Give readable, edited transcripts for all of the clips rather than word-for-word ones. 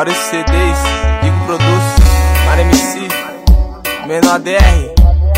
Maurício CDs, Digo Produz, Mar MC, Menor DR.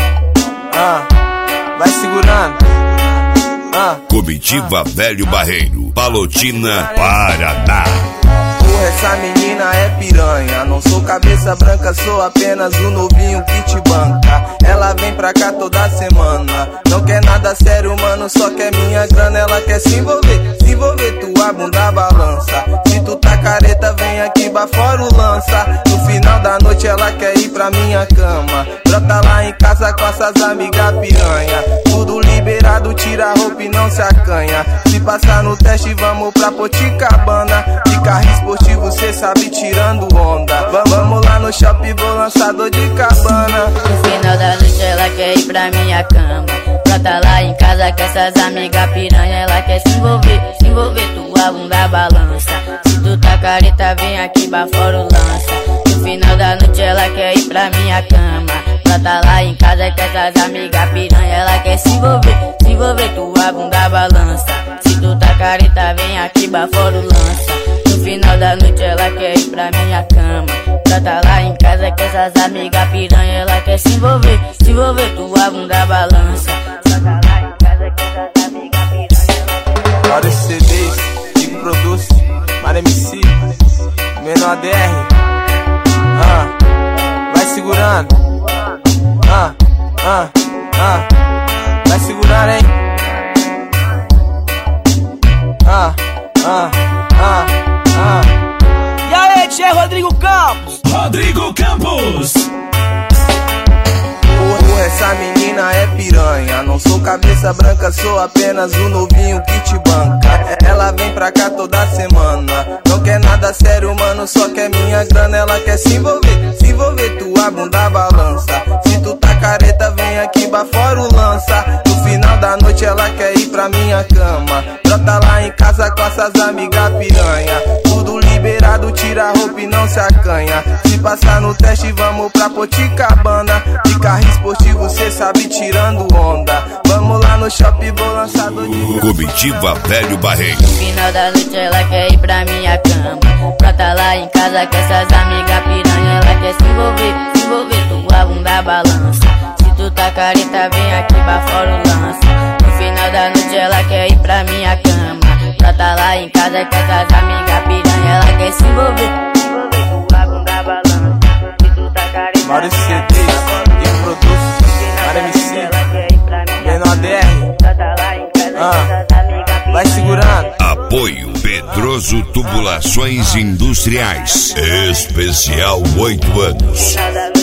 Vai segurando. Comitiva Velho Barreiro, Palotina, Paraná. Essa menina é piranha. Não sou cabeça branca, sou apenas um novinho que te banca. Ela vem pra cá toda semana. Não quer nada sério, mano, só quer minha grana. Ela quer se envolver, tua bunda balança. Se tu tá careta, vem aqui bafora o lança. No final da noite ela quer ir pra minha cama. Brota lá em casa com essas amigas piranha. Tudo liberado, tira a roupa e não se acanha. Se passar no teste, vamos pra Poticabana. De carro esportivo, cê sabe, tirando onda. Vamos lá no shopping, vou lançar dor de cabana. No final da noite ela quer ir pra minha cama. Brota lá em casa com essas amigas piranha. Ela quer se envolver, tua bunda balança. Se tu tá careta, vem aqui bafora o lança. No final da noite ela quer ir pra minha cama. Brota lá em casa com essas amigas piranha. Ela quer se envolver, tua bunda balança. Se tu tá careta, vem aqui bafora o lança. No final da noite ela quer ir pra minha cama. Brota lá em casa com essas amigas piranha. Ela quer se envolver, tua bunda balança. Brota lá em casa com essas amigas piranha. Maurício CDs, Digo Produz, Mar MC, Menor DR. Vai segurando. Vai segurando, hein? E aí, tchê, Rodrigo Campos. Essa menina é piranha. Não sou cabeça branca, sou apenas um novinho que te banca. Ela vem pra cá toda semana. Não quer nada sério, mano, só quer minha grana. Ela quer se envolver, tua bunda balança. Se tu tá careta, vem aqui bafora o lança. No final da noite ela quer ir pra minha cama. Brota lá em casa com essas amigas piranha. Tudo liberado, tira a roupa e não se acanha. Se passar no teste, vamos pra Poticabana. De carro esportivo, cê sabe, tirando onda. Vamos lá no shopping, vou lançar dor de Comitiva Velho Barreiro. No final da noite ela quer ir pra minha cama. Brota lá em casa com essas amigas piranha. Ela quer se envolver, tua bunda balança. Se tu tá careta, vem aqui bafora o lança. No final da noite ela quer ir pra minha cama. Brota lá em casa com essas amigas piranha. Ela quer se envolver, tua bunda balança. Se tu tá careta, Maurício CDs, Digo Produz, Mar MC, Menor DR. Vai segurando. Apoio Pedroso Tubulações Industriais. Especial 8 anos.